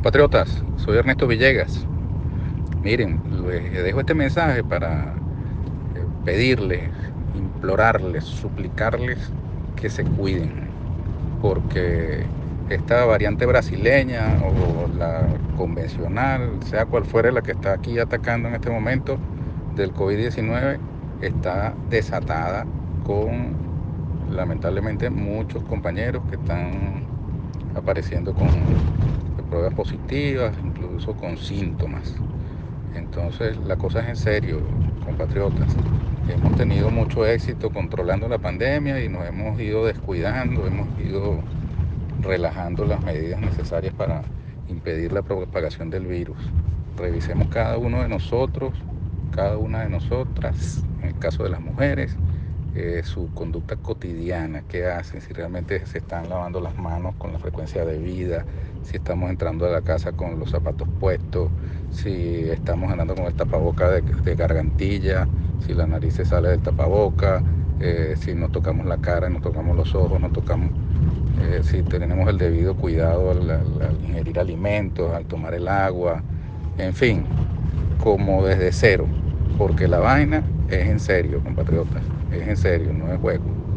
Compatriotas, soy Ernesto Villegas. Miren, les dejo este mensaje para pedirles, implorarles, suplicarles que se cuiden, porque esta variante brasileña o la convencional, sea cual fuere la que está aquí atacando en este momento del COVID-19, está desatada con lamentablemente muchos compañeros que están apareciendo con pruebas positivas, incluso con síntomas. Entonces la cosa es en serio, compatriotas. Hemos tenido mucho éxito controlando la pandemia y nos hemos ido descuidando, hemos ido relajando las medidas necesarias para impedir la propagación del virus. Revisemos cada uno de nosotros, cada una de nosotras, en el caso de las mujeres, su conducta cotidiana, qué hacen, si realmente se están lavando las manos con la frecuencia debida, si estamos entrando a la casa con los zapatos puestos, si estamos andando con el tapaboca de gargantilla, si la nariz se sale del tapaboca, si nos tocamos la cara, nos tocamos los ojos, nos tocamos, si tenemos el debido cuidado al ingerir alimentos, al tomar el agua, en fin, como desde cero, porque la vaina es en serio, compatriotas, es en serio, no es juego.